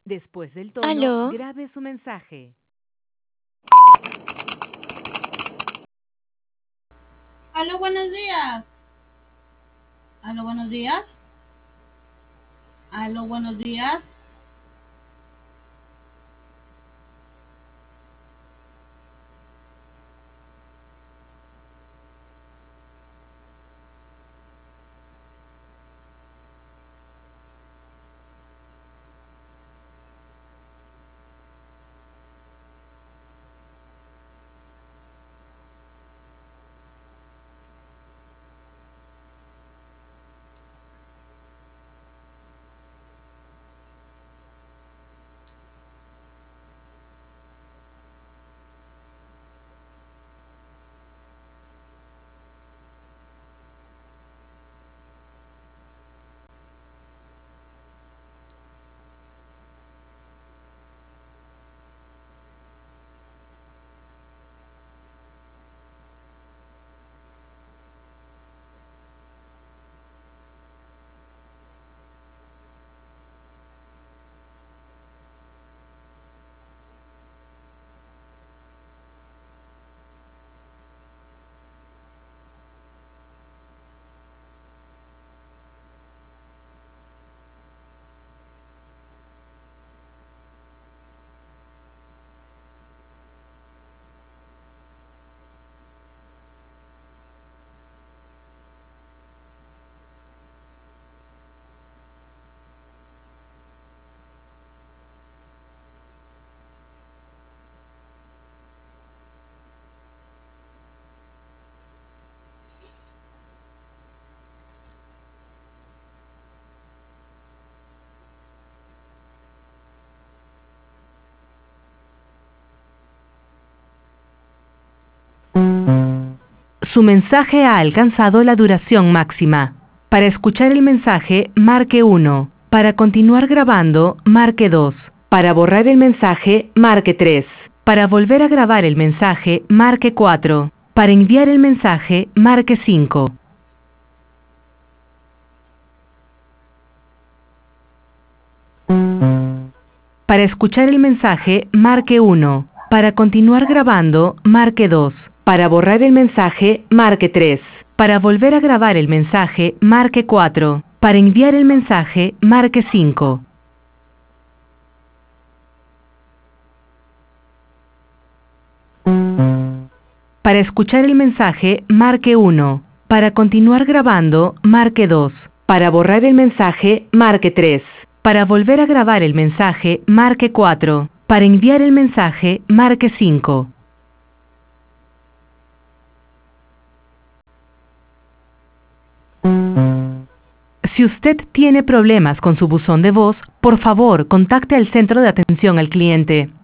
Después del tono, ¿Aló? grabe su mensaje. Aló, buenos días. Aló, buenos días. Aló, buenos días. Su mensaje ha alcanzado la duración máxima. Para escuchar el mensaje, marque 1. Para continuar grabando, marque 2. Para borrar el mensaje, marque 3. Para volver a grabar el mensaje, marque 4. Para enviar el mensaje, marque 5. Para escuchar el mensaje, marque 1. Para continuar grabando, marque 2. Para borrar el mensaje, marque 3. Para volver a grabar el mensaje, marque 4. Para enviar el mensaje, marque 5. Para escuchar el mensaje, marque 1. Para continuar grabando, marque 2. Para borrar el mensaje, marque 3. Para volver a grabar el mensaje, marque 4. Para enviar el mensaje, marque 5. Si usted tiene problemas con su buzón de voz, por favor, contacte al centro de atención al cliente.